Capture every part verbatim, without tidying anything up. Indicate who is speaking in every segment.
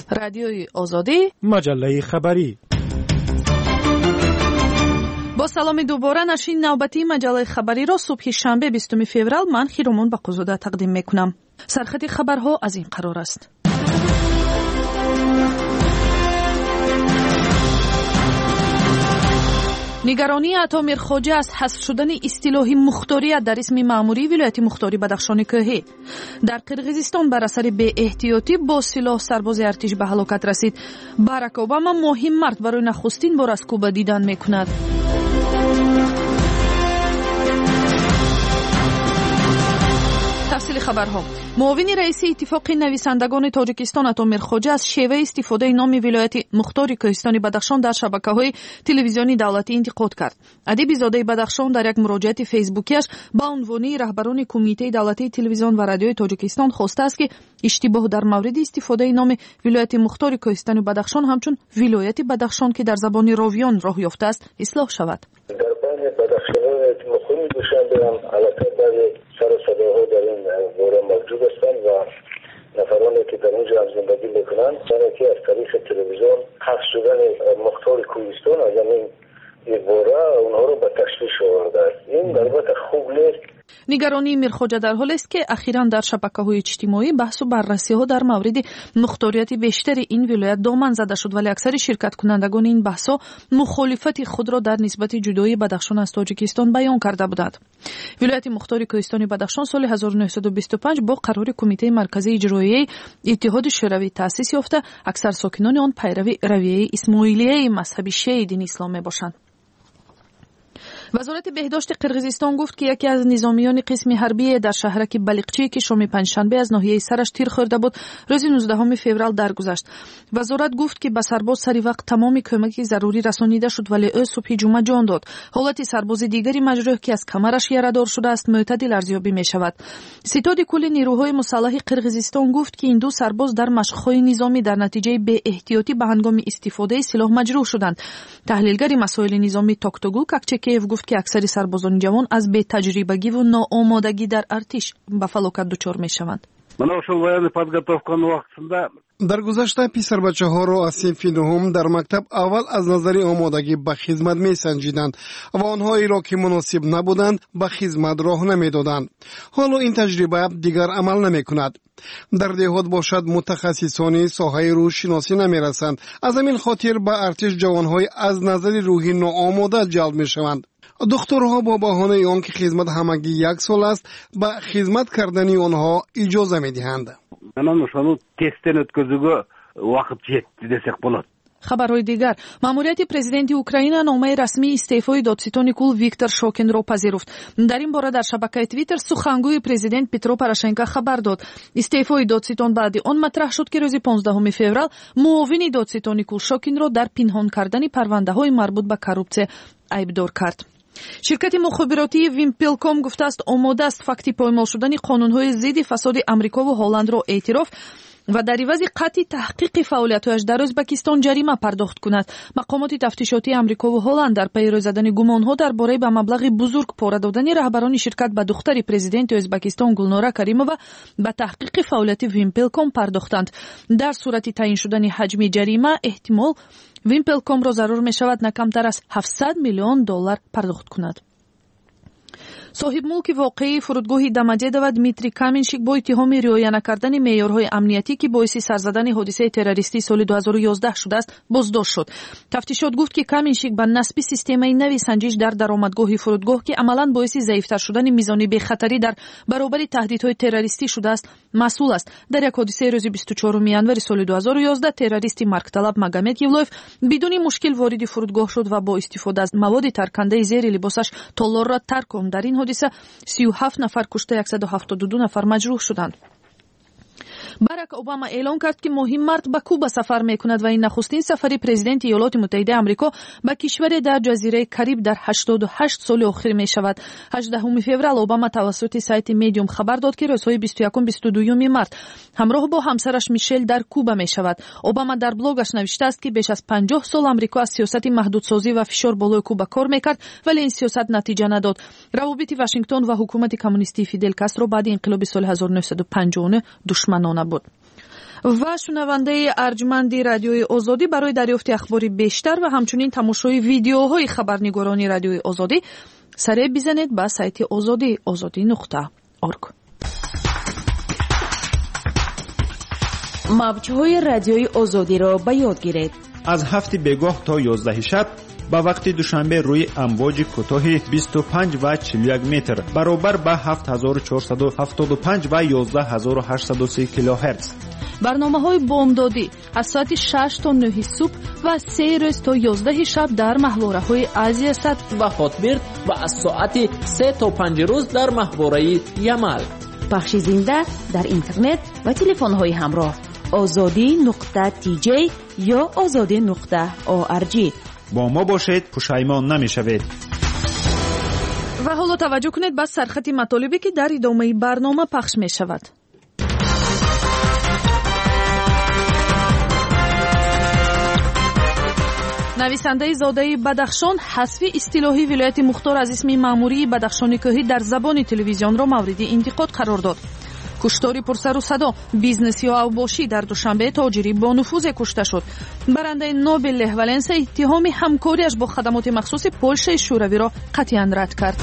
Speaker 1: رادیوی آزادی،
Speaker 2: مجله خبری.
Speaker 1: با سلامی دوباره نشین نوبتی مجله خبری را صبح شنبه بیستم فوریه من خیرمون بقوزاده تقدیم میکنم. سرخط خبرها از این قرار است. نگرانی عطا میرخواجه از حذف شدن اصطلاح مختاریت در اسم مأموری ولایت مختاری بدخشان کوهی. در قرقیزستان بر اثر بی احتیاطی با سلاح سرباز ارتش به هلاکت رسید. باراک اوباما مهم مرد برای نخستین بار از کوبا دیدن میکند. تفصیل خبرها. معاون رئیس اتفاق نویسندگان تاجیکستان عطا میرخواجه از شیوه استفاده نام ولایت مختار کوهستان بدخشان در شبکه‌های تلویزیونی دولتی انتقاد کرد. ادیب زاده بدخشان در یک مراجعه فیسبوکیش با عنوان رهبران کمیته دولتی تلویزیون و رادیوی تاجیکستان خواسته است که اشتباه در مورد استفاده نام ولایت مختار کوهستان بدخشان همچون ولایت بدخشان که در زبان راویان راه یافته است اصلاح شود.
Speaker 3: در بین بدخشان مقیم دوشنبه هم علاقه برای سر و صداها در این باره موجود هستند و نفرانی که در اونجا هم زندگی میکنند یعنی که از طریق تلویزیون حذف شدن مختار کوهستان از این باره اونها رو به تشویش آورده است. این البته خوب نیست.
Speaker 1: نگرانی میرخواجه در حالی است که اخیراً در شبکه‌های اجتماعی بحث و بررسی‌ها در مورد مختاریت بیشتر این ولایت دامن زده شد، ولی اکثر شرکت کنندگان این بحث‌ها مخالفت خود را در نسبت جدایی بدخشان از تاجیکستان بیان کرده بودند. ولایت مختار کوهستان بدخشان سال هزار و نهصد و بیست و پنج با قرار کمیته مرکزی اجرایی اتحاد شوروی تأسیس یافته، اکثر ساکنان آن پیروی رویه اسماعیلیه مذهبی شیعه دین اسلام میباشند. وزارت بهداشت قرقیزستان گفت که یکی از نظامیان قسم حربی در شهرک بلیقچی که شام پنجشنبه از ناحیه سرش تیر خورده بود روز نوزدهم فوریه درگذشت. وزارت گفت که به سرباز سری وقت تمام کمک ضروری رسانیده شد ولی او صبح جمعه جان داد. حالت سرباز دیگری مجروح که از کمرش یره‌دار شده است معتدل ارزیابی می شود. ستاد کل نیروهای مسلح قرقیزستان گفت که این دو سرباز در مشق‌های نظامی در نتیجه بی احتیاطی به هنگام استفاده سلاح مجروح شدند. تحلیلگر مسائل نظامی توکتوگو کاکچکیف گفت که اکثر سربازان جوان از بی تجربگی و ناآمادگی در ارتش به فلاکت دچار میشوند.
Speaker 4: در گذشته پسر بچه ها را از صنف نهم در مکتب اول از نظر آمادگی به خدمت می سنجیدند و آنهایی را که مناسب نبودند به خدمت راه نمی دادند. حالا این تجربه دیگر عمل نمی کند. در دهات باشد متخصصان ساحه روزشناسی نمی رسند. از همین خاطر به ارتش جوانهای از نظر روحی ناآماده جلب می شوند. دکترها با بهانه آنکه خدمت همگی یک سال است به خدمت کردن آنها اجازه می دهند.
Speaker 1: خبرهای دیگر. ماموریت پرزیدنت اوکراین نامه رسمی استعفای دادستان کل ویکتور شوکن را پذیرفت. در این باره در شبکه توییتر سخنگوی پرزیدنت پترو پروشنکو خبر داد. استعفای دادستان بعد آن مطرح شد که روز پانزدهم فوریه معاون دادستان کل شوکن را در پنهان کردن پرونده‌های مربوط به کارپسیون ایبدار کرد. شرکت مخابراتی ویمپلکوم گفته است آماده است فکتی پایمال شدن قانون‌های ضد فساد آمریکا و هلند را اعتراف و در عوض قطع تحقیق فعالیت‌هایش در ازبکستان جریمه پرداخت کند. مقامات تفتیشاتی آمریکا و هلند در پی روی زدن گمان‌ها درباره به مبلغ بزرگ پاره دادن رهبران شرکت به دختر پرزیدنت ازبکستان گلناره کریمووا به تحقیق فعالیت ویمپلکوم پرداختند. در صورت تعیین شدن حجم جریمه احتمال ویمپلکوم را ضرور می شود نه کمتر از هفتصد میلیون دلار پرداخت کند. صاحب ملک واقعی فرودگاه دمجد و دمیتری کامینشیک با اتهام رعایت نکردن معیارهای امنیتی که باعث سر زدن حادثه تروریستی سال دو هزار و یازده شده است بازداشت شد. تفتیشات گفت که کامینشیک به نصب سیستم نوی سنجش در درآمدگاه فرودگاه که عملاً باعث ضعیف‌تر شدن میزان بی خطری در برابر تهدیدهای تروریستی شده است مسئول است. در یک حادثه روز بیست و چهارم ژانویه سال دو هزار و یازده تروریستی مرگ‌طلب مگامد یولوف بدون مشکل وارد فرودگاه شد و با استفاده از مواد ترکنده زیر لباسش تالار را ترک کرد. در این حادثه سی و هفت نفر کشته صد و هفتاد و دو نفر مجروح شدند. باراک اوباما اعلام کرد که مهم مرد به کوبا سفر میکند و این نخستین سفری پرزیدنت ایالات متحده آمریکا به کشور در جزیره کریب در هشتاد و هشت سال اخیر می شود. هجدهم فوریه اوباما توسط سایت میدیوم خبر داد که روزهای بیست و یک و بیست و دو مارس همراه با همسرش میشل در کوبا می شود. اوباما در بلوگش نوشته است که بیش از پنجاه سال آمریکا از سیاست محدودسازی و فشار بالای کوبا کار میکرد ولی این سیاست نتیجه نداد. روابط واشنگتن و حکومت کمونیستی فیدل کاسترو بعد انقلاب سال هزار و نهصد و پنجاه دشمنانه بود. و شنونده ارجمند رادیوی آزادی برای دریافت اخبار بیشتر و همچنین تماشای ویدیوهای خبرنگاران رادیوی آزادی سریع بزنید به سایت آزادی آزادی نقطه اورگ.
Speaker 2: موج‌های رادیوی آزادی را به یاد گیرید.
Speaker 5: از هفت بگاه تا یازده شب با وقت دوشنبه روی امواج کوتاه بیست و پنج و چهل و یک متر برابر با هفت هزار و چهارصد و هفتاد و پنج و یازده هزار و هشتصد و سه کیلوهرتز.
Speaker 1: برنامه‌های بامدادی از ساعت شش تا نه صبح و سه روز تا یازده شب در ماهواره‌های آسیا صد
Speaker 6: و هاتبرد و از ساعت سه تا پنج روز در ماهواره یمل.
Speaker 2: پخش زنده در اینترنت و تلفن‌های همراه آزادی نقطه تی جی یا آزادی نقطه او ار جی.
Speaker 5: با ما باشید، پشیمان نمی‌شوید.
Speaker 1: و حالا توجه کنید به سرخط مطالبی که در ادامه برنامه پخش می‌شود. نویسنده زاده بدخشان حذف اصطلاحی ولایت مختار از اسم مأموری بدخشان کوهی در زبان تلویزیون را مورد انتقاد قرار داد. کشتار پرسر و صدا بیزنسی اوباشی در دوشنبه تاجری با نفوذ کشته شد. برنده نوبل لح ولنس اتهام همکاریش با خدمات مخصوص پولش شوروی را قطعاً رد کرد.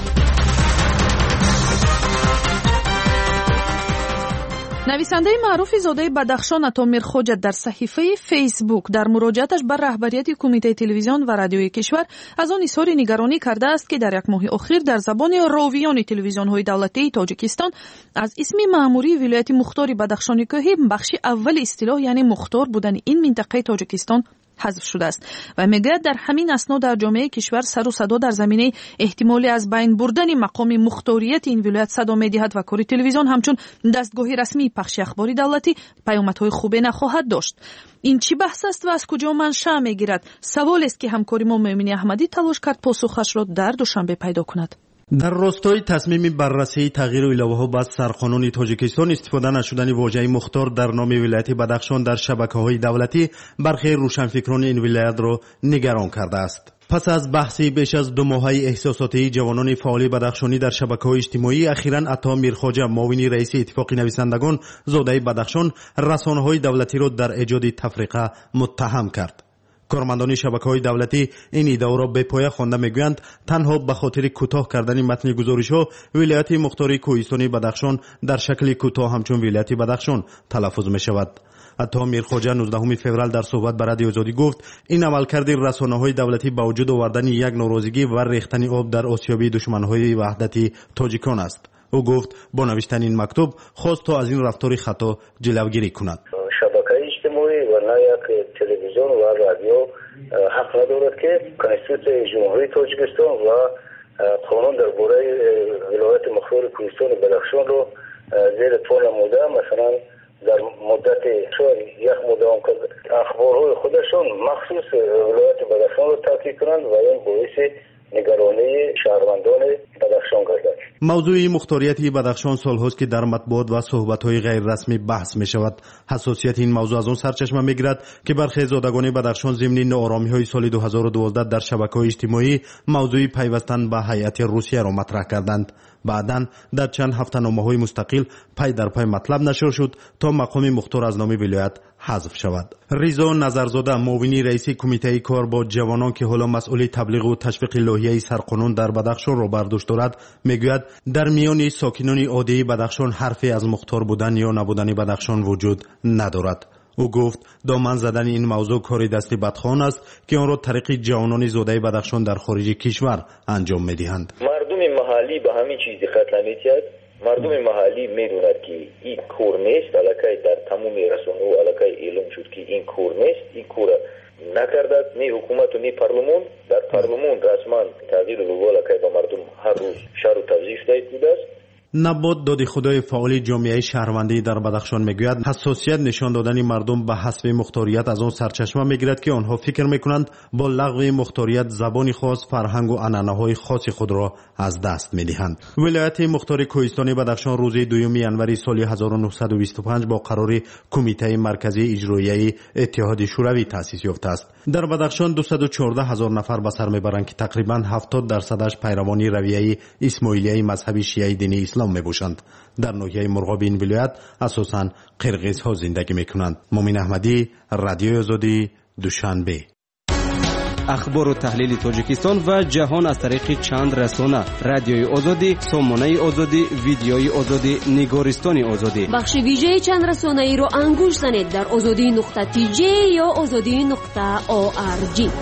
Speaker 1: نویسنده معروف زاده بدخشان عطا میرخواجه در صحیفه فیسبوک در مراجعتش بر رهبریت کمیته تلویزیون و رادیوی کشور از آن اظهار نگرانی کرده است که در یک ماه اخیر در زبان راویان تلویزیون‌های دولتی تاجیکستان از اسم مأموری ولایت مختار بدخشان کوهی بخش اول اصطلاح یعنی مختار بودن این منطقه تاجیکستان حذف شده است و میگه در همین اسنا در جامعه کشور سر و صدا در زمینه احتمالی از بین بردن مقام مختاریت این ولایت صدا می‌دهد و کار تلویزیون همچون دستگاه رسمی پخش اخباری دولتی پیامدهای خوبی نخواهد داشت. این چی بحث است و از کجا منشأ میگیرد؟ سوال است که همکاری ما مومنی احمدی تلاش کرد پاسخش را در دوشنبه پیدا کند.
Speaker 7: در راستای تصمیم بررسی تغییر الهه‌ها با سرقانون تاجیکستان استفاده نشدن واژه مختار در نام ولایت بدخشان در شبکه‌های دولتی برخی روشنفکران این ولایت را نگران کرده است. پس از بحثی بیش از دو ماهه احساساتی جوانان فعال بدخشانی در شبکه‌های اجتماعی اخیراً عطا میرخواجه معاون رئیس اتفاق نویسندگان زاده بدخشان رسانه‌های دولتی را در ایجاد تفرقه متهم کرد. کارمندان شبکه‌های دولتی این ادعا را به پایه خوانده میگویند تنها به خاطر کوتاه کردن متن گزارش‌ها ولایت مختار کوهستانی بدخشان در شکل کوتاه همچون ولایت بدخشان تلفظ می‌شود. عطا میرخواجه نوزدهم فوریه در صحبت با رادیو آزادی گفت این عملکرد رسانه‌های دولتی با وجود آوردن یک ناراضگی و ریختن آب در آسیابی دشمن‌های وحدت تاجیکان است. او گفت با نوشتن این مکتوب خواست تا از این رفتار خطا جلوگیری کند.
Speaker 3: شبکه اجتماعی و نه یک تلویزیون و رادیو حق ندارد که کنستیتوسیون جمهوری تاجیکستان و قانون درباره ولایت مختار کوهستان بدخشان رو زیر پا نموده مثلا در مدت شاید یک مدام که اخبارهای خودشون مخصوص ولایت بدخشان رو تحقیق کنند و این باعث نگرانی شهروندان بدخشان گردد.
Speaker 7: موضوع مختاریت بدخشان سالهاست که در مطبوعات و صحبت‌های غیر رسمی بحث می‌شود. حساسیت این موضوع از آن سرچشمه می‌گیرد که برخی زادگان بدخشان ضمن ناآرامی‌های سال دو هزار و دوازده در شبکه‌های اجتماعی موضوع پیوستن به هیئت روسیه را مطرح کردند. بعداً در چند هفته‌نامه‌های مستقل پای در پای مطلب نشر شد تا مقام مختار از نام ولایت حذف شود. رضا نظرزاده معاون رئیس کمیته کار با جوانان که حالا مسئول تبلیغ و تشویق لایحه سرقانون در بدخشان را بر دوش دارد میگوید در میان ساکنان عادی بدخشان حرفی از مختار بودن یا نبودن بدخشان وجود ندارد. او گفت دامن زدن این موضوع کار دست بدخوان است که آن را طریق جوانان زاده بدخشان در خارج کشور انجام میدهند.
Speaker 8: مردم محلی به همین چیز دقت نمی‌کرد. مردم محلی میدوند که این کور نیست، الکی در تمام رسانه و الکی اعلام شد که این کور نیست، این کور نکردد نی حکومت و نی پارلمان. در پارلمان رسما تغییر لوگو الکی به مردم هر روز شهر و توضیح دهید بوده است.
Speaker 7: نبات دادی خدای فعال جامعه شهروندی در بدخشان میگوید حساسیت نشان دادن مردم به حذف مختاریت از آن سرچشمه میگیرد که آنها فکر میکنند با لغو مختاریت زبان خاص، فرهنگ و عنعنه‌های خاص خود را از دست میدهند. ولایت مختار کوهستانی بدخشان روز دوم ژانویه سال هزار و نهصد و بیست و پنج با قرار کمیته مرکزی اجرایی اتحاد شوروی تأسیس یافته است. در بدخشان دویست و چهارده هزار نفر به سر میبرند که تقریبا هفتاد درصدش پیروان رویه اسماعیلیه مذهب شیعه دین اسلام اسلام میباشند. در ناحیه مرغاب این ولایت اساساً قرقیزها زندگی میکنند. مومن احمدی، رادیوی آزادی، دوشنبه.
Speaker 9: اخبار و تحلیل تاجیکستان و جهان از طریق چند رسانه: رادیوی آزادی، سامانه آزادی، ویدیوی آزادی، نگارستان آزادی.
Speaker 10: بخش ویژه چند رسانه ای رو انگوش زنید در آزادی نقطه تی جی یا آزادی نقطه او آر جی.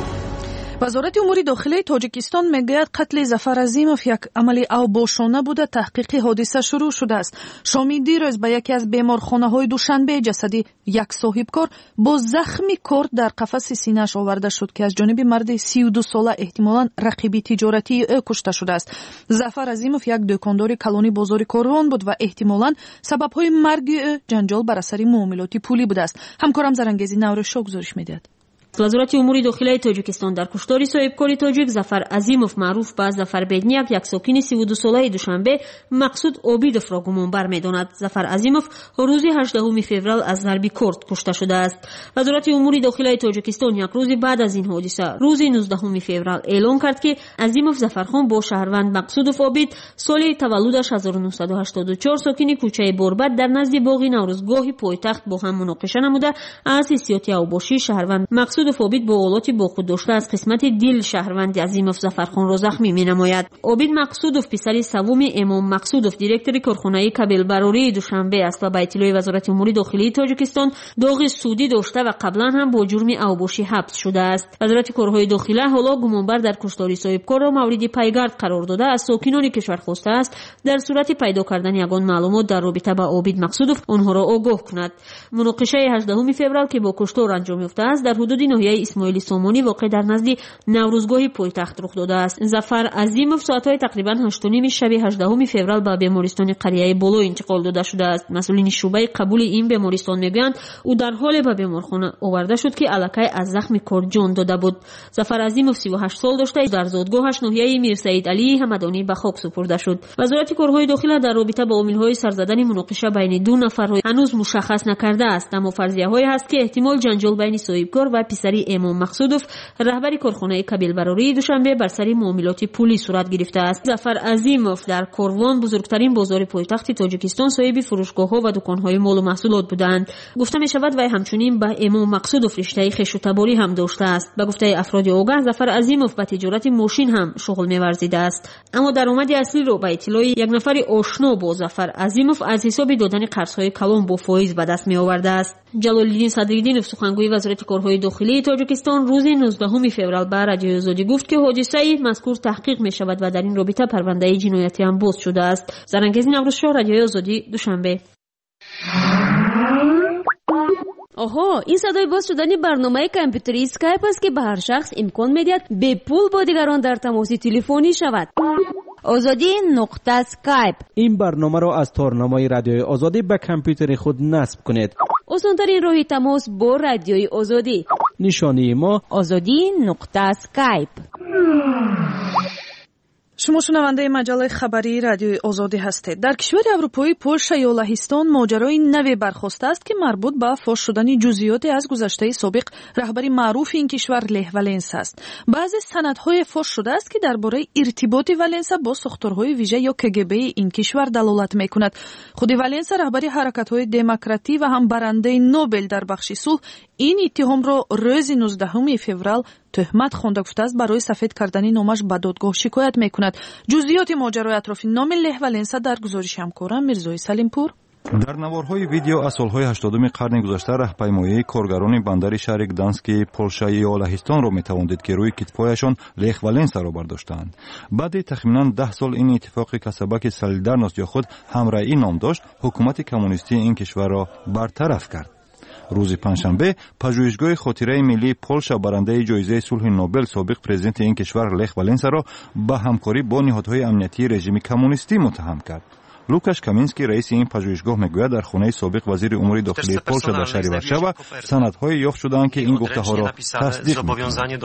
Speaker 1: وزارت امور داخلی تاجیکستان میگوید قتل ظفر عظیموف یک عمل اوباشانه بوده. تحقیق حادثه شروع شده است. شامی دیروز به یکی از بیمارخانه‌های دوشنبه جسدی یک صاحبکار با زخم کار در قفس سینه‌اش آورده شد که از جانب مرد سی و دو ساله احتمالاً رقیب تجارتی او کشته شده است. ظفر عظیموف یک دکاندار کلونی بازار کاروان بود و احتمالاً سبب‌های مرگ او جنجال بر اثر معاملات پولی بوده است. همکارم زرنگیزی نورشو گزارش می‌دهد.
Speaker 10: وزارت امور داخلی تاجیکستان در کشتار صاحبکار تاجیک ظفر عظیموف معروف به ظفر بدنیک یک ساکن سی و دو ساله دوشنبه مقصود عابیدوف را گمان برمی‌داند. ظفر عظیموف روز هجدهم فوریه از ضرب کرد کشته شده است. وزارت امور داخلی تاجیکستان یک روز بعد از این حادثه روز نوزدهم فوریه اعلام کرد که عظیموف ظفرخان با شهروند مقصودوف عابید سال تولدش هزار و نهصد و هشتاد و چهار ساکن کوچه بربت در نزد باغ نوروزگاه پایتخت با هم مناقشه نموده از حیثیت اوباشی شهروند مقصود عابید با اولاتی با خود داشته از قسمت دل شهروند عظیموف ظفرخان را زخمی می‌نماید. عابید مقصودوف پسر سوم امام مقصودوف دیرکتور کارخانه کابل براری دوشنبه است و به اطلاع وزارت امور داخلی تاجیکستان داغ سودی داشته و قبلا هم با جرم اوباشی حبس شده است. وزارت کارهای داخلی حالا گمانبر در کشتار صاحبکار را مورد پیگرد قرار داده از ساکنان کشور خواسته است در صورت پیدا کردن یگان معلومات در رابطه با عابید مقصودوف آنها را آگاه کند. مناقشه هجدهم فوریه که با کشتار انجام یافته است در حدود ناحیه اسماعیلی سامانی واقع در نزد نوروزگاه پایتخت رخ داده است. ظفر عظیموف ساعت‌های تقریباً هشت و نیم شب هجدهم فوریه به بیمارستان قریه بولو انتقال داده شده است. مسئولین شعبه قبول این بیمارستان میگویند او در حال به بیمارخانه آورده شد که الکی از زخم کار جان داده بود. ظفر عظیموف سی و هشت سال داشته در زادگاهش ناحیه میر سعید علی همدانی به خاک سپرده شد. وزارت کارهای داخلی در رابطه با عامل‌های سرزدن مناقشه بین دو نفر هنوز مشخص نکرده است، اما فرضیه‌هایی هست که احتمال جنجال بین صاحبکار و پسری امام مقصودوف رهبر کارخانه کابل براری دوشنبه بر سر معاملات پولی صورت گرفته است. ظفر عظیموف در کاروان بزرگترین بازار پایتخت تاجیکستان صاحب فروشگاه‌ها و دکان‌های مال و محصولات بودند. گفته می‌شود وی همچنین به امام مقصودوف رشته خویش و تباری هم داشته است. به گفته افراد آگاه ظفر عظیموف به تجارت ماشین هم شغل می‌ورزیده است، اما درآمد اصلی را به اطلاع یک نفر آشنا با ظفر عظیموف از حساب دادن قرض‌های کلان با فایز به دست می‌آورده است. جلال‌الدین صدرالدینوف سخنگوی وزارت کارهای داخلی تاجیکستان روز نوزدهم فوریه به رادیوی آزادی گفت که حادثه مذکور تحقیق می‌شود و در این رابطه پرونده جنایتی هم باز شده است. زرنگیز نوروزشاه، رادیوی آزادی، دوشنبه. آها، این صدای باز شدن برنامه کامپیوتری اسکایپ است که به هر شخص امکان می‌دهد به پول با دیگران در تماس تلفنی شود.
Speaker 2: آزادی نقطه اسکایپ.
Speaker 9: این برنامه را از تارنمای رادیوی آزادی به کامپیوتر خود نصب کنید.
Speaker 10: آسان‌ترین راه تماس با رادیوی آزادی.
Speaker 9: نشانی ما
Speaker 2: آزادی نقطه اسکایپ.
Speaker 1: شما شنونده مجله خبری رادیوی آزادی هستید. در کشور اروپایی پولشا یا لهستان ماجرای نوی برخاسته است که مربوط به فاش شدن جزئیاتی از گذشته سابق رهبری معروف این کشور لح والنسا است. بعضی سندهای فاش شده است که درباره ارتباط والنسا با ساختارهای ویژه یا کگبی این کشور دلالت می‌کند. خود والنسا رهبری حرکت‌های دموکراتی و هم برنده نوبل در بخش صلح این اتهام را روز نوزدهم فوریه تهمت خوانده گفته است برای سفید کردن نامش به دادگاه شکایت میکند. جزئیات ماجرای اطراف نام لح والنسا در گزارش همکارم میرزای سلیمپور.
Speaker 11: در نوارهای ویدیو از سالهای هشتادم قرن گذشته راهپیمایی کارگران بندر شهر گدانسک پولشا یا لهستان را میتواندید که روی کتفایشان لح والنسا را برداشتند. بعد تخمینا ده سال این اتفاقی که سبک سالیدارنوست یا خود همراهی نام داشت، حکومت کمونیستی این کشور را برطرف کرد. روز پنجشنبه پژوهشگاه خاطره ملی پولشا برنده جایزه صلح نوبل سابق پرزیدنت این کشور لح والنسا را به همکاری با نهادهای امنیتی رژیم کمونیستی متهم کرد. لوکاش کامینسکی رئیس این پژوهشگاه میگوید در خانه سابق وزیر امور داخلی پولشا در شهر ورشاوا سندهای یافت شدند که این گفته‌ها را تصدیق می‌کنند.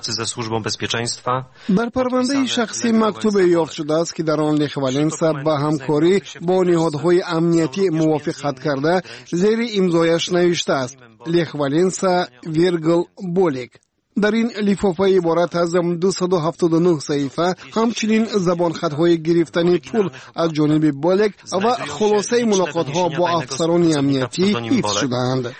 Speaker 4: در پرونده شخصی مکتوب یافت شده است که در آن لح والنسا با همکاری با نهادهای امنیتی موافقت کرده زیر امضایش نوشته است لح والنسا ویرگل بولیک. در این لیفافه عبارت از دویست و هفتاد و نه صحیفه همچنین زبان خطهای گرفتن پول از جانب بالغ و خلاصه ملاقات ها با افسران امنیتی حفظ شدند.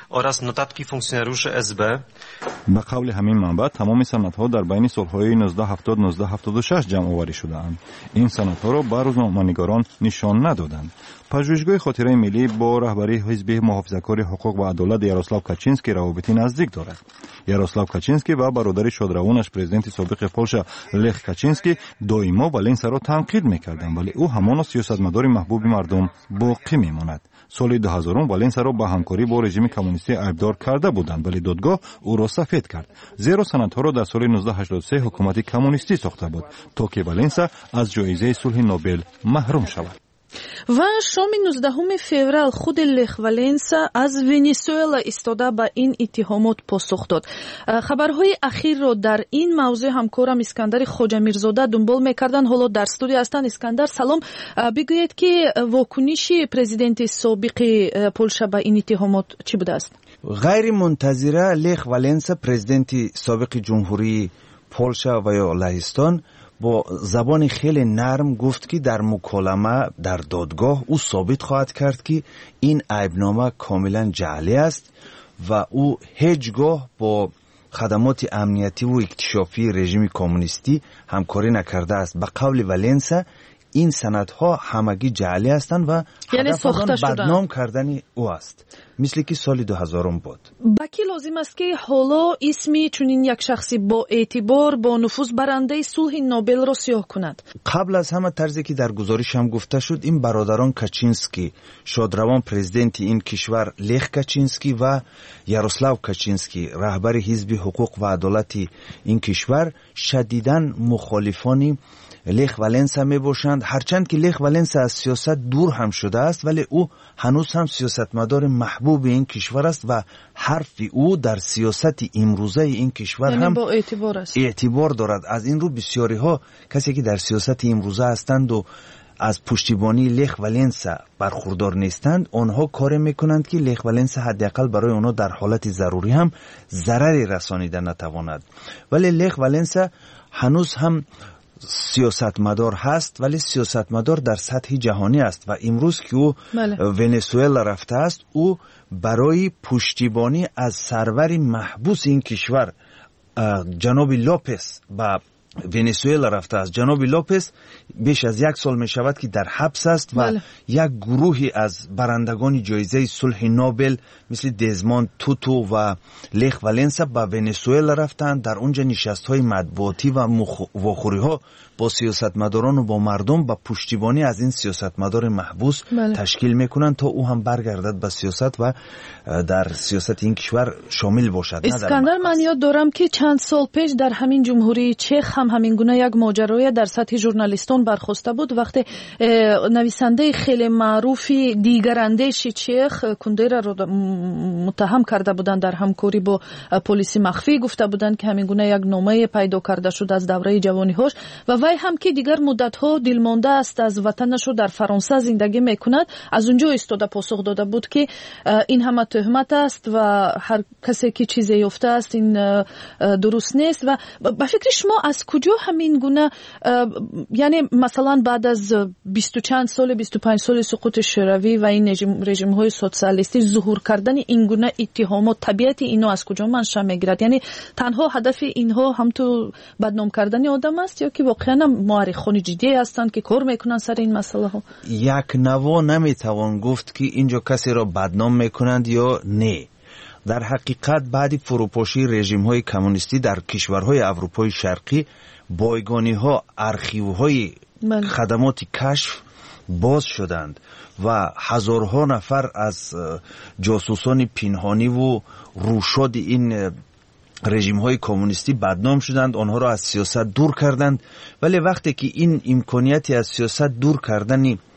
Speaker 11: به قول همین منبع تمام سندها در بین سالهای نوزده هفتاد تا نوزده هفتاد و شش جمع آوری شده‌اند. این سندها را به روزنامه‌نگاران نشان ندادند. پژوهشگاه خاطره ملی با رهبری حزب محافظه‌کار حقوق و عدالت یاروسلاو کاچینسکی روابط نزدیک دارد. یاروسلاو کاچینسکی و برادر شادروانش پرزیدنت سابق پولشا لخ کاچینسکی دائما ولنسا را تنقید می‌کردند، ولی او همان سیاستمدار محبوب مردم باقی می‌ماند. سال دو هزار ولنسا را به همکاری با رژیم کمونیستی ایبدار کرده بودند، ولی دادگاه او را سفید کرد. زیرا سندها را در سال نوزده هشتاد و سه حکومت کمونیستی ساخته بود تا که ولنسا از جایزه صلح نوبل محروم شود.
Speaker 1: و شام نوزدهم فеврал خود لخ ولنسا از ونزوئلا ایستاده به این اتهامات پاسخ داد. خبرهای اخیر را در این موضوع همکارم اسکندر خوجا میرزاده دنبال میکردن. حالا در استودیو هستند. اسکندر سلام، بگویید که واکنش پرزیدنت سابق پولشا به این اتهامات چی بوده است؟
Speaker 12: غیر منتظره لخ ولنسا پرزیدنت سابق جمهوری پولشا و یا لهستان با زبان خیلی نرم گفت که در مکالمه در دادگاه او ثابت خواهد کرد که این عیبنامه کاملا جعلی است و او هیچگاه با خدمات امنیتی و اکتشافی رژیم کمونیستی همکاری نکرده است. به قول ولنسا این سندها همگی جعلی هستند و
Speaker 1: یعنی ساخته شدن،
Speaker 12: بدنام کردن او است، مثل که سال دو هزار بود.
Speaker 1: باکی لازم است که حالا اسمی چنین یک شخصی با اعتبار با نفوذ برنده صلح نوبل را سیاه کند.
Speaker 12: قبل از همه طرزی که در گزارش هم گفته شد، این برادران کاچینسکی، شادروان پرزیدنت این کشور لخ کاچینسکی و یاروسلاو کاچینسکی رهبر حزب حقوق و عدالت این کشور شدیداً مخالفانی لخ ولنسا می باشند. هرچند که لخ ولنسا از سیاست دور هم شده است، ولی او هنوز هم سیاستمدار محبوب این کشور است و حرف او در سیاست امروزه این کشور
Speaker 1: یعنی
Speaker 12: هم
Speaker 1: با اعتبار است.
Speaker 12: اعتبار دارد. از این رو بسیاری ها کسی که در سیاست امروزه هستند و از پشتیبانی لخ ولنسا برخوردار نیستند، آنها کار میکنند که لخ ولنسا حداقل برای آنها در حالت ضروری هم ضرری رسانیده نتواند. ولی لخ ولنسا هنوز هم سیاستمدار هست، ولی سیاستمدار در سطح جهانی است و امروز که او بله. ونزوئلا رفته است، او برای پشتیبانی از سرور محبوس این کشور جناب لوپس با ونزوئلا رفته است. جناب لوپس بیش از یک سال می شود که در حبس است و بله. یک گروهی از برندگان جایزه صلح نوبل مثل دزموند توتو و لخ ولنسا با ونزوئلا رفتند. در اونجا نشست های مطبوعاتی و واخوری ها با سیاستمداران و با مردم با پشتیبانی از این سیاستمدار محبوس بله. تشکیل میکنند تا او هم برگردد به سیاست و در سیاست این کشور شامل باشد.
Speaker 1: اسکندر، من یاد دارم که چند سال پیش در همین جمهوری چخ هم همین گونه یک ماجرای در سطح ژورنالیستان برخواسته بود، وقتی نویسنده خیلی معروفی دیگراندیش چخ کوندرا را متهم کرده بودند در همکاری با پلیس مخفی. گفته بودند که همین گونه یک نامه پیدا کرده شد از دوره جوانی‌هاش و وی هم که دیگر مدت‌ها دلمانده است از وطنش رو در فرانسه زندگی میکند، از اونجا ایستاده پاسخ داده بود که این همه تهمت است و هر کسی که چیزی یافته است این درست نیست. و به فکر شما از کجا همین گونه، یعنی مثلا بعد از بیست و چند سال بیست و پنج سال سقوط شوروی و این رژیم رژیم های سوسیالیستی ظهور کردن این گونه اتهامات، طبیعت اینا از کجا منشأ میگیرد؟ یعنی تنها هدف اینها هم تو بدنام کردن آدم است یا که واقعا مورخان جدی هستند که کار میکنن سر این مسئله ها؟
Speaker 12: یک نوا نمیتوان گفت که اینجا کسی را بدنام میکنند یا نه. در حقیقت بعد فروپاشی رژیم های کمونیستی در کشورهای اروپای شرقی بایگانی ها، ارخیو های خدمات کشف باز شدند و هزارها نفر از جاسوسان پنهانی و روشاد این رژیم های کمونیستی بدنام شدند، آنها را از سیاست دور کردند. ولی وقتی که این امکانیتی از سیاست دور کردن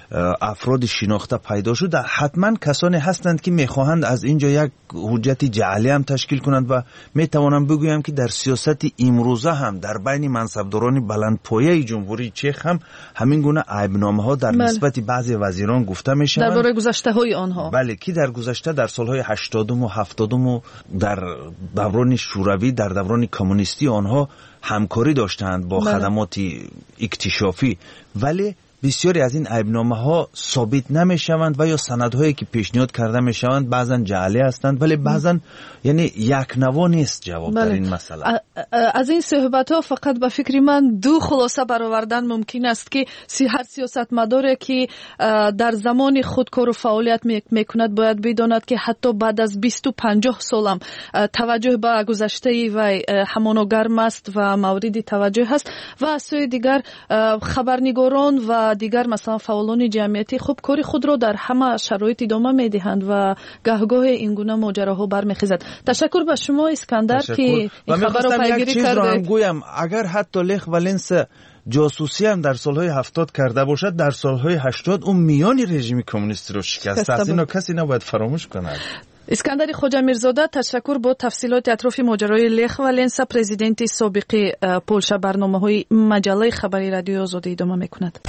Speaker 12: افراد شناخته پیدا شد، حتما کسانی هستند که میخواهند از اینجا یک حجت جعلی هم تشکیل کنند و میتوانم بگویم که در سیاست امروزه هم در بین منصبداران بلندپایه جمهوری چک هم همین گونه عیبنامه ها در نسبت بعضی وزیران گفته میشوند
Speaker 1: درباره گذشته های آنها.
Speaker 12: بله، که در گذشته در سالهای هشتادم و هفتادم و در دوران شوروی، در دوران کمونیستی آنها همکاری داشتند با بله. خدمات اکتشافی، ولی بسیاری از این عیبنامه ها ثابت نمی شوند و یا سندهایی که پیشنهاد کرده می شوند بعضا جعلی هستند، ولی بعضا یعنی یک نوا نیست جواب بله. در این مسئله.
Speaker 1: از این صحبت ها فقط به فکر من دو خلاصه برآوردن ممکن است که هر سیاستمداری که در زمان خود کار و فعالیت میکند باید بداند که حتی بعد از بیست و پنجاه سالم توجه به گذشته و همانا گرم است و مورد توجه هست و از سوی دیگر خبرنگاران و دیگر مثلا فعالان جمعیتی خوب کاری خود را در همه شرایط ادامه میدهند و گهگاه این گونه ماجراها برمیخیزد. تشکر به شما اسکندر که این خبر را پیگیری کردید.
Speaker 12: گویم اگر حتی لخ ولنس جاسوسی هم در سالهای هفتاد کرده باشد، در سالهای هشتاد اون میان رژیم کمونیستی رو شکست است. اینو کسی نباید فراموش کند.
Speaker 1: اسکندر خواجه میرزاده، تشکر. با تفصیلات اطراف ماجرای لخ ولنس، پرزیدنت سابق پولشا برنامه‌های مجله خبری رادیو آزادی ادامه میکند.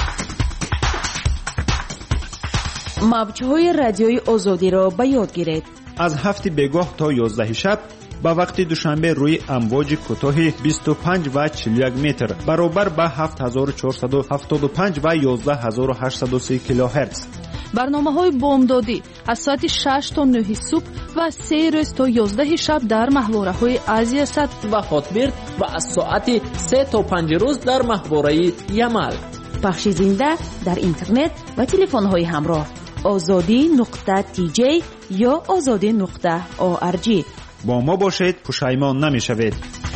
Speaker 2: موج‌های رادیوی آزادی را به یاد گیرید.
Speaker 5: از هفت بگاه تا یازده شب با وقت دوشنبه روی امواج کوتاه بیست و پنج و چهل و یک متر برابر با هفت هزار و چهارصد و هفتاد و پنج و یازده هزار و هشتصد و سه کیلوهرتز.
Speaker 1: برنامه های بامدادی از ساعت شش تا نه صبح و سه روز تا یازده شب در ماهواره های آسیا صد
Speaker 6: و هاتبرد و از ساعت سه تا پنج روز در ماهواره یمل.
Speaker 2: پخش زنده در اینترنت و تلفن های همراه آزادی نقطه تی جی یا آزادی نقطه او ار جی.
Speaker 5: با ما باشید، پشیمان نمیشوید.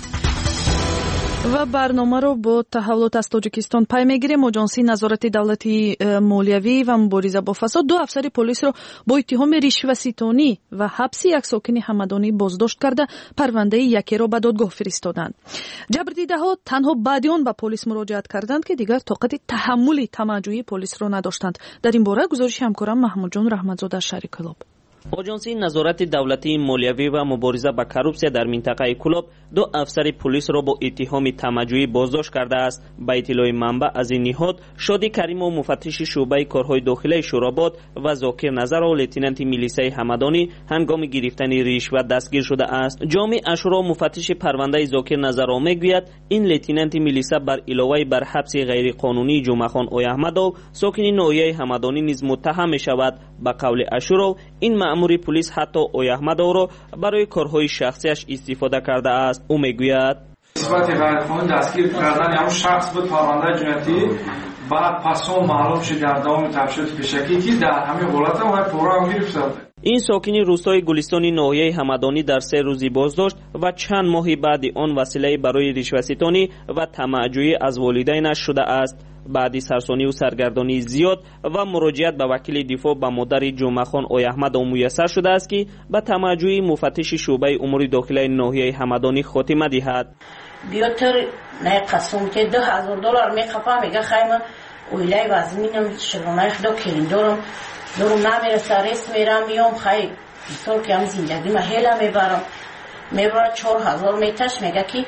Speaker 1: و برنامه رو با تحولات از تاجیکستان پی میگیریم. آژانسی نظارت دولتی مالیوی و مبارزه با فساد دو افسر پلیس رو با اتهام رشوه‌ستانی و حبس یک ساکن همدانی بازداشت کرده پرونده یکی رو به دادگاه فرستادند. جبردیده‌ها تنها بعد آن به پلیس مراجعت کردند که دیگر طاقت تحمل طمع‌جویی پلیس رو نداشتند. در این باره گزارش همکارم محمود جان رحمتزاده شریک کلاب.
Speaker 13: آژانسی نظارت دولتی مالیوی و مبارزه با کروپسیا در منطقه کلاب دو افسر پلیس را با اتهام طمع‌جویی بازداشت کرده است. با اطلاع منبع از این نهاد، شادی کریم و مفتش شعبه کارهای داخلی شوراباد و ذاکر نظر و لتیننت میلیسای همدانی هنگام گرفتن رشوه دستگیر شده است. جامع اشورا مفتش پرونده ذاکر نظر میگوید این لتیننت میلیسا بر علاوه بر حبس غیر قانونی جمعخان اوی احمدو ساکن ناحیه همدانی نیز متهم می شود. با قول اشورا این مأمور پلیس حتی اوی احمدو را برای کارهای شخصیش استفاده کرده است. او میگوید
Speaker 14: نسبت غیرقانونی دستگیر کردن همون شخص بود پرونده جنایتی بعد پسون معلوم شد در دوام تفتیش پیشکی که در همین حالت ما پورا گرفته.
Speaker 13: این ساکن روستای گلستان ناحیه همدانی در سه روزی بازداشت و چند ماه بعد آن وسیله برای رشوه‌ستانی و طمع‌جویی از والدینش شده است. بعد سرسانی و سرگردانی زیاد و مراجعت به وکیل دفاع به مادر جمعخان اوی احمد میسر شده است که به طمع‌جویی مفتش شعبه امور داخلی ناحیه همدانی خاتمه دهد.
Speaker 15: بیاتر نه قسم که دو هزار دلار میخوام میگه خیمه اویلای وزمینم شرمای خدا کلین دارم دارم نمیرسه رس میرم میام خیلی بیسار که هم زندگی ما هیله میبرم میبرم چهار هزار میتش میگه که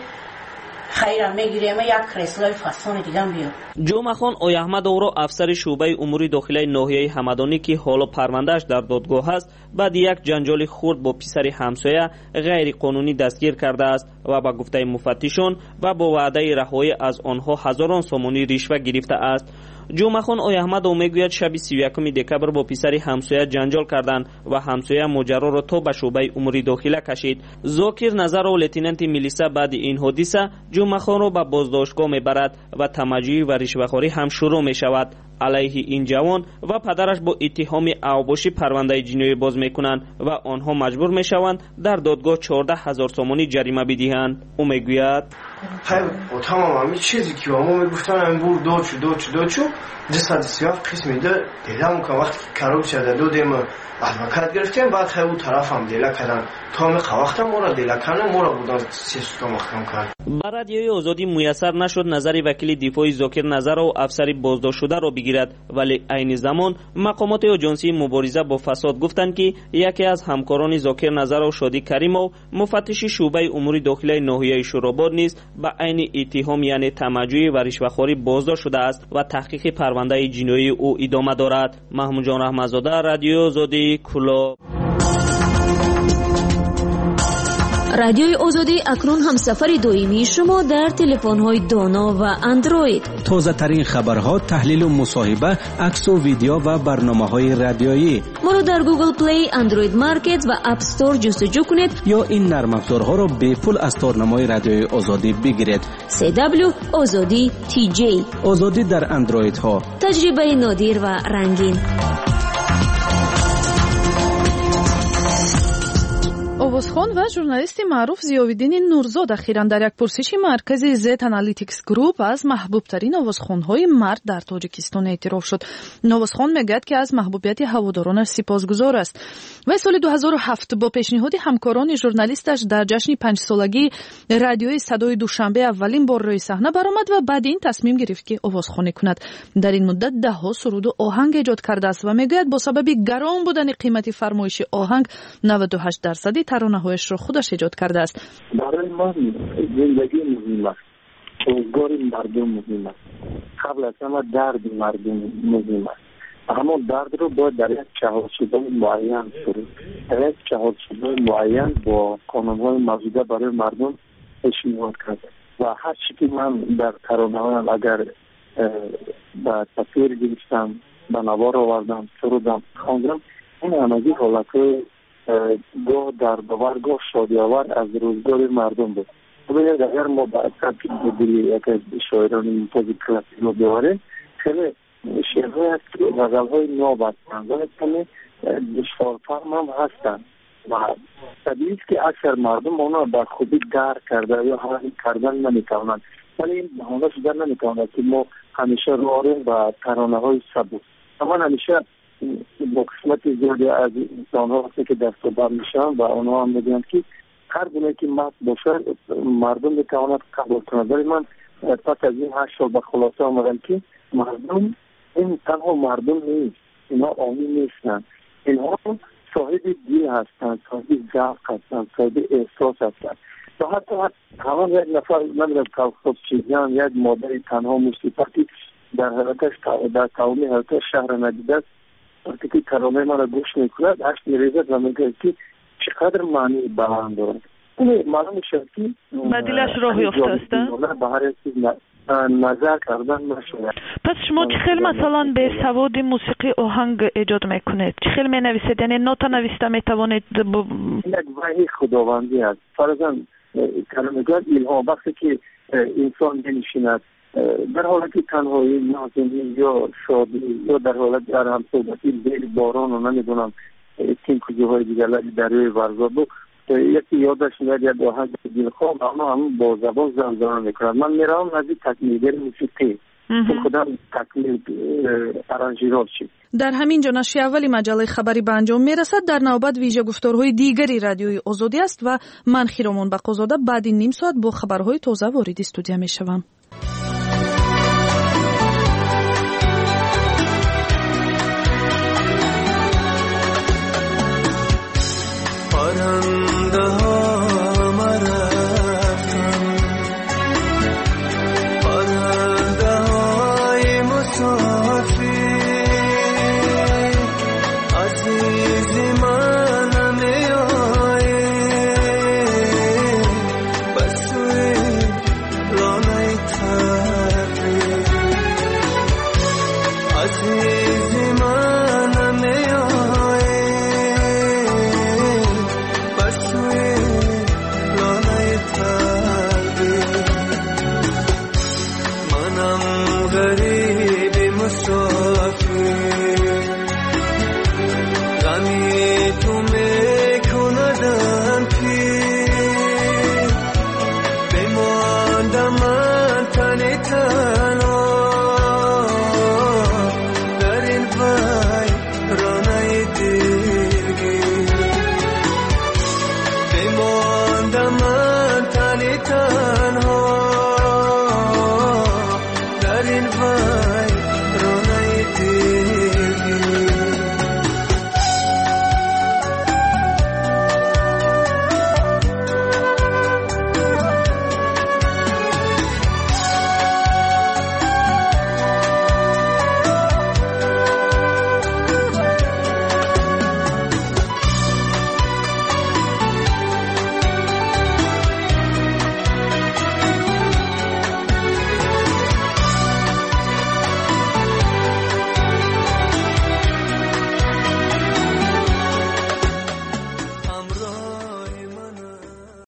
Speaker 15: خیرم میگیریم یک رسلای فسان دیگه بیار.
Speaker 13: جمعخان اوی احمد او را افسر شعبه امور داخلی ناحیه همدانی که حالا پروندهش در دادگاه است بعد یک جنجال خرد با پسر همسایه غیر قانونی دستگیر کرده است و با گفته مفتشان و با وعده رهایی از آنها هزاران سومانی رشوه گرفته است. جمعخان اوی احمد او میگوید شب سی و یکم دکبر با پسر همسایه جنجال کردند و همسایه ماجرا را تا به شعبه امور داخلی کشید. ذاکر نظر و لتیننت میلیسا بعد این حادثه جمعخان را به بازداشتگاه میبرد و طمع‌جویی و رشوه‌خواری هم شروع می شود. علیه این جوان و پدرش با اتهام اوباشی پرونده جنایی باز میکنند و آنها مجبور میشوند در دادگاه چهارده هزار سومانی جریمه بدهند. او میگوید
Speaker 16: خیلی با تمام همین چیزی که ما میگفتن همین بور دوچو دوچو دوچو جسد سیاه قسمی ده دیلم که وقتی کروب شده دو دیم ادوکات گرفتیم بعد خیلی طرف هم دیله کردن تا می وقتا ما را دیله کردن ما را بودن سیستا محکم کرد.
Speaker 13: با رادیوی آزادی میسر نشد نظر وکیل دفاعی ذاکر نظر و افسر بازداشت شده را بگیرد، ولی عین زمان مقامات ایجنسی مبارزه با فساد گفتند که یکی از همکاران ذاکر نظر و شادی کریمو مفتش شعبه امور داخلی ناحیه شوراباد نیز به عین اتهام یعنی تمجوی و رشوه‌خواری بازداشت شده است و تحقیق پرونده جنایی او ادامه دارد. محمود جان رحمتزاده، رادیو آزادی، کلو.
Speaker 10: رادیوی آزادی اکنون هم سفر دائمی شما در تلفن‌های دانا و اندروید.
Speaker 17: تازه ترین خبرها، تحلیل و مصاحبه، عکس و ویدیو و برنامه‌های رادیویی.
Speaker 10: ما رو در گوگل پلی، اندروید مارکت و اپ استور جستجو کنید
Speaker 17: یا این نرم افزارها را به پول از تارنمای رادیوی آزادی بگیرید.
Speaker 10: سی دبلیو آزادی تی جی.
Speaker 17: آزادی در اندروید ها.
Speaker 10: تجربه نادر و رنگین.
Speaker 1: овозхон ва журналисти маъруф зиёвиддини нурзод ахиран дар як пурсиши маркази Z Analytics Group аз маҳбубтарин овозхонҳои мард дар Тоҷикистон эътироф шуд. овозхон мегӯяд ки аз маҳбубияти ҳаводоронаш сипосгузор аст. вай соли ду ҳазору ҳафт бо пешниҳоди ҳамкорони журналисташ дар ҷашни панҷсолагии радиои Садои Душанбе аввалин бор рӯи саҳна баромад ва баъди ин тасмим гирифт ки овозхонӣ кунад. дар ин муддат даҳҳо суруду оҳанг эҷод кардааст ва мегӯяд бо сабаби гарон будани қимати фармоиши оҳанг наваду ҳашт дарсади таронаҳояшро худаш эҷод кардааст.
Speaker 18: барои ман зиндагӣ муҳим аст, рӯзгори мардум муҳим аст, қабл аз ҳама дарди мардум муҳим аст. ҳамон дардро бояд дар як чаҳоршудаи муайян сурид, дар як чаҳоршудаи муайян бо қонунҳои мавҷуда барои мардум пешниҳод кард. ва ҳар чӣ ки ман дар таронаҳоям агар ба тафсир гирифтам, ба навор овардам, сурудам, хондам, ин ҳамагӣ ҳолатҳои гоҳ дардовар, гоҳ шодиовар аз рӯзгори мардум буд. бубинед агар мо ба сабки дили яке аз шоирони мумтози классикро беварем, хеле шеърҳое аст ки ғазалҳои ноб ҳастанд ва каме душворфаҳм ҳам ҳастанд ва табиист ки аксар мардум онро ба хубӣ дарк карда ё ҳал кардан наметавонанд, вале ин баҳона шуда наметавонад ки мо ҳамеша роҳорем ба таронаҳои сабук. ман ҳамеша با قسمت زیادی از انسان ها هستن که دست و بر میشن و آنها هم میگویند که هر گونه که متن باشه مردم میتواند قبول کنند. ولی من پس از این هشت سال به خلاصه آمدم که مردم این تنها مردم نیست، اینا آمی نیستن، اینها صاحب دل هستند، صاحب ذوق هستند، صاحب احساس هستند. و حتی همان یک نفر نمیدونم کلخوب چیزیان یک مادر تنها موسیقی در حالتش در تمامی حالتش شهر ندیده است، وقتی که ترانه ما را گوش میکند اشک میریزد و میگه که چقدر معنی بلند دارد. این معلوم شد که
Speaker 19: بدیلش راهی افتاسته
Speaker 18: به هر چیز نظر کردن نشود.
Speaker 19: پس شما چه خیلی مثلا به سواد موسیقی آهنگ ایجاد میکنید؟ چه خیلی مینویسید؟ یعنی نوتا نوشته میتوانید ب...
Speaker 18: یک وحی خداوندی است. فرضاً کلمات الهام وقتی که انسان بنشیند در حالتی تنهایی، نازنی یا شادی یا در حالت در هم صحبتی زیر باران و نمیدونم تین کجاهای دیگر در روی ورزا بود یکی یادش میاد یا آهنگ دلخواه اما هم با زبان زمزمه میکنند. من میروم نزدیک تکمیلگر موسیقی که خودم تکمیل ارانژیرها شد.
Speaker 1: در همین جا نشر اولی مجله خبری به انجام میرسد. در نوبت ویژه گفتارهای دیگری رادیوی آزادی است و من خیرمان بقازاده بعد این نیم ساعت با خبرهای تازه وارد استودیو میشوم.
Speaker 20: Sweet من